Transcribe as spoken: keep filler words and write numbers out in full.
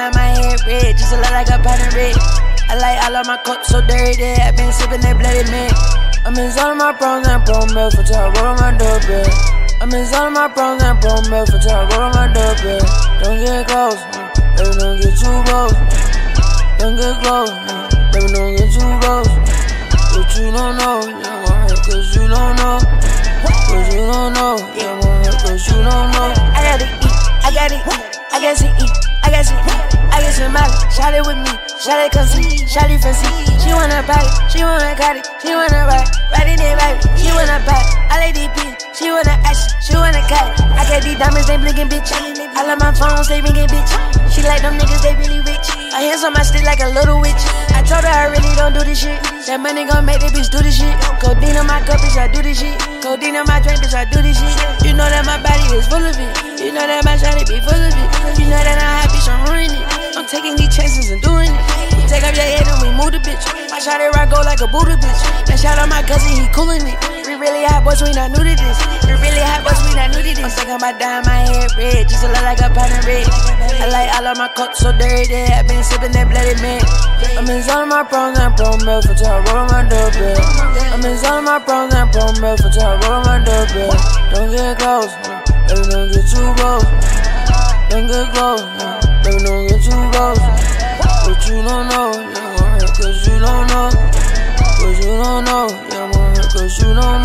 dyeing my head red, just to look like a pound of red. I like all of my cups so dirty, I been sipping that bloody man. I'm in zone of my pros and pro milk until I roll on my doorbell. I'm in zone of my pros and pro milk until I roll on my doorbell. Don't get close, baby, don't get too close. Don't get close, baby, don't get too close. But you don't know, yeah, my heart, cause you don't know. Cause you don't know, yeah, my heart, cause you don't know. I gotta eat, I gotta eat, I gotta eat, I gotta eat, I got some money, shot it with me, shot it come see, shot it fancy. She wanna buy it, she wanna cut it, she wanna ride, ride it in baby, she wanna buy it. I like these beats, she wanna action, she wanna cut it. I got these diamonds, they blinking, bitch. I love my phones, they ringing, bitch. She like them niggas, they really rich. Her hands on my stick like a little witch. I told her I really don't do this shit. That money gon' make that bitch do this shit. Codeine on my cup, bitch, I do this shit. Codeine on my drink, bitch, I do this shit. You know that my body is full of it. You know that my shawty be full of it. You know that I'm happy, so I'm ruining it. I'm taking these chances and doing it. We take off your head and we move the bitch. My shawty rock go like a Buddha bitch. And shout out my cousin, he coolin' it. We really hot boys, we not new to this. We really hot boys, we not new to this. I'm thinking about dyeing my head red, just to look like a pound of red. I like all of my cups so dirty, I been sipping that bloody man. I'm in zone of my pros and pro milk until I roll on my doorbell. I'm in zone of my pros and pro milk until I roll on my doorbell. Don't get close, baby, don't get too close. Don't get close, baby, don't get too close. But you don't know, yeah, my heart, cause you don't know. Cause you don't know, yeah, my heart, cause you don't know.